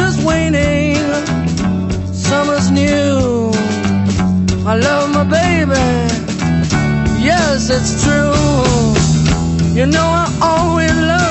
winter's waning, summer's new. I love my baby, yes, it's true. You know I always love